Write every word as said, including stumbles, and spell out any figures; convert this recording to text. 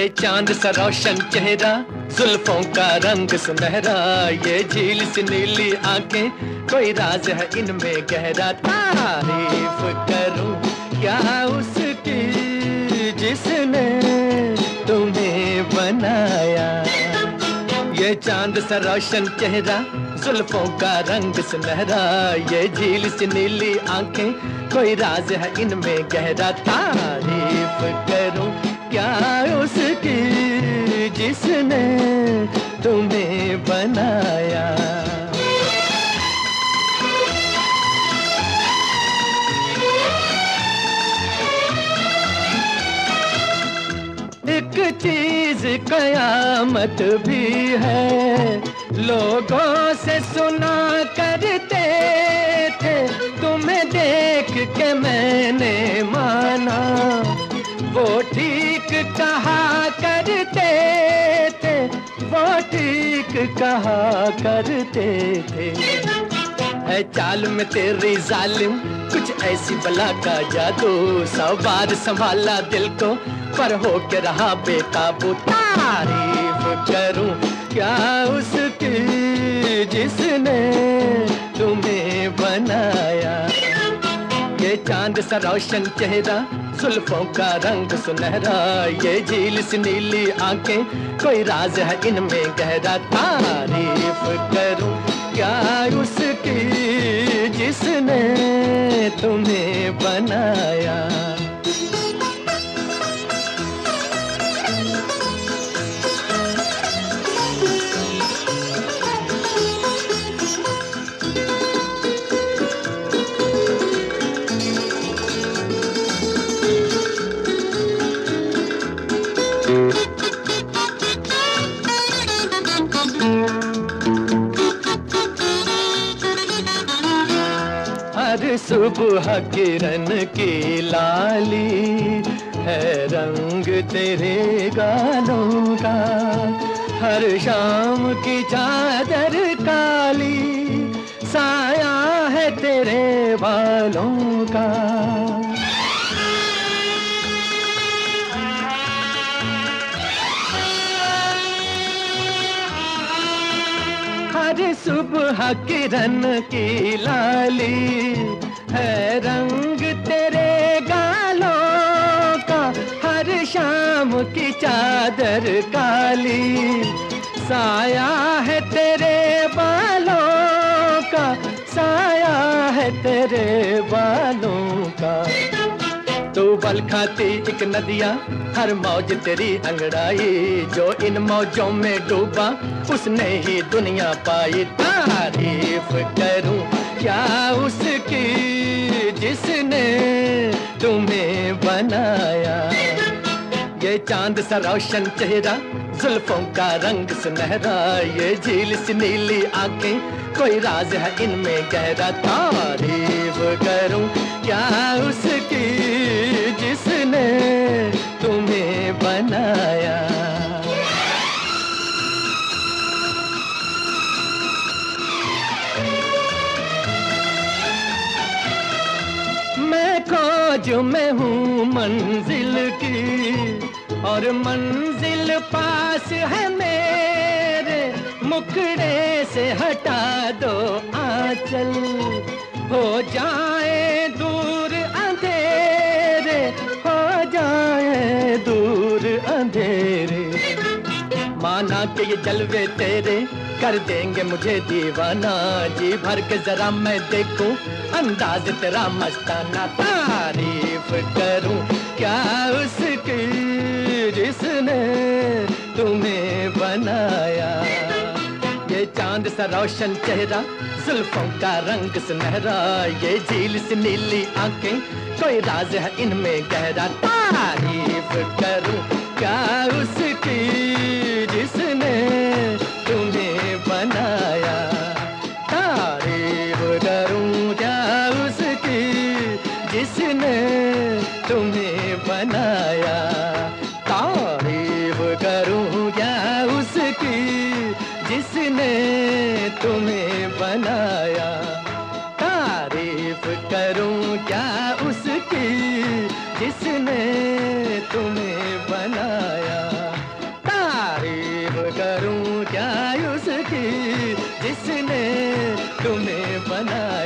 चांद सा रोशन चेहरा, जुल्फों का रंग सुनहरा, ये झील सी नीली आंखें, कोई राज है इनमें गहरा। तारीफ करूं क्या उसकी जिसने तुम्हें बनाया। ये चांद सा रोशन चेहरा, जुल्फों का रंग सुनहरा, ये झील सी नीली आंखें, कोई राज है इनमें गहरा। तारीफ करूं क्या उसकी जिसने तुम्हें बनाया। एक चीज कयामत भी है, लोगों से सुना करते थे, तुम्हें देख के मैंने माना, वो ठीक कहा करते थे, वो ठीक कहा करते थे। है चाल में तेरी जालिम कुछ ऐसी बला का जादू, सौ बार संभाला दिल को पर हो के रहा बेकाबू। तारीफ करूं क्या उसकी जिसने तुम्हें बनाया। ये चांद सा रोशन चेहरा, जुल्फों का रंग सुनहरा, ये झील सी नीली आंखें, कोई राज है इनमें गहरा। तारीफ करूं क्या उसकी जिसने तुम्हें बनाया। हर सुबह किरण की लाली है रंग तेरे गालों का, हर शाम की चादर काली साया है तेरे बालों का। हर सुबह किरण की लाली है रंग तेरे गालों का, हर शाम की चादर काली साया है तेरे बालों का, साया है तेरे बालों का। तू बल खाती एक नदिया, हर मौज तेरी अंगड़ाई, जो इन मौजों में डूबा उसने ही दुनिया पाई। तारीफ करूं क्या उसकी जिसने तुम्हें बनाया। ये चांद सा रोशन चेहरा, जुल्फों का रंग सुनहरा, ये झील सी नीली आंखें, कोई राज है इनमें गहरा। तारीफ करूं क्या उसकी जिसने तुम्हें बनाया। मैं खोज में हूँ मंजिल की और मंजिल पास है मेरे, मुखड़े से हटा दो आंचल, हो जाए दूर अंधेरे, हो जाए दूर अंधेरे। माना कि ये जलवे तेरे कर देंगे मुझे दीवाना, जी भर के जरा मैं देखूं अंदाज तेरा मस्ताना। तारीफ करूं क्या उसकी जिसने तुम्हें बनाया। ये चांद सा रोशन चेहरा, जुल्फों का रंग सुनहरा, ये झील सी नीली आंखें, कोई राज है इनमें गहरा। तारीफ करूं क्या उसकी जिसने तुम्हें बनाया। तारीफ करूं क्या उसकी जिसने तुम्हें बनाया। तारीफ करूं क्या उसकी जिसने तुम्हें बनाया। तारीफ करूं क्या उसकी जिसने तुम्हें बनाया। उसकी जिसने तुम्हें बनाया।